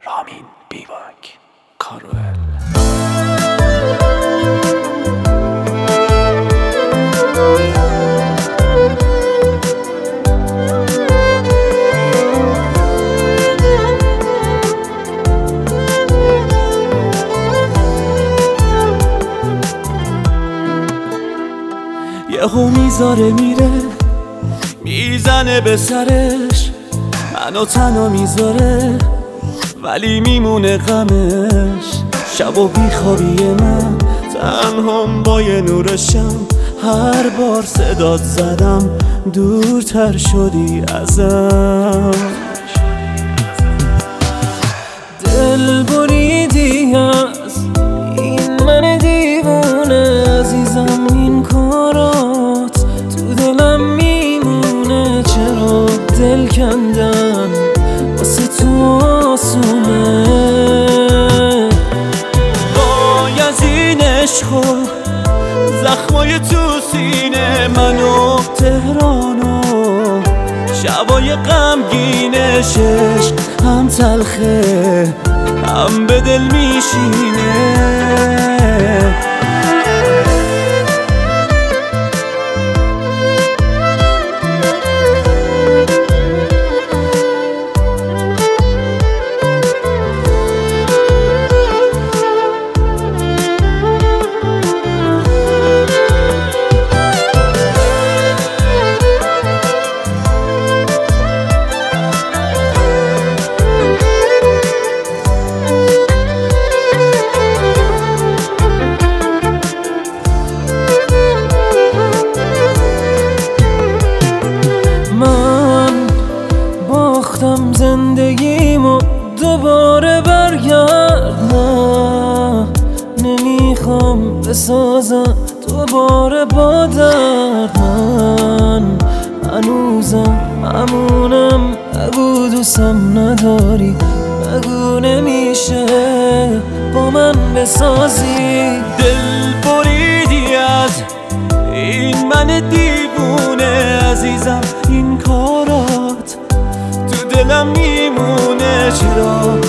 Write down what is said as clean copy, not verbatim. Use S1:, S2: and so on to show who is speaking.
S1: رامین بیواک کاروئل.
S2: یهو میذاره میره میزنه به سرش، منو تنها میذاره ولی میمونه غمش. شب و بیخوابی من تنهام با یه نور شم، هر بار صدات زدم دورتر شدی ازم. دل بریدی از این من دیوونه عزیزم، این کارات تو دلم میمونه. چرا دل کندن واسه تو آسونه؟ وای از این عشق و زخمای تو سینه من و تهران و شبای غمگینشش، هم تلخه هم به دل میشینه. زندگیمو دوباره برگرد، نه نمیخوام بسازم دوباره با درد. من هنوزم همونم، بگو دوستم نداری، بگو نمیشه با من بسازی. دل بریدی از این من دیوونه عزیزم، این کارات دلم میمونه. چرا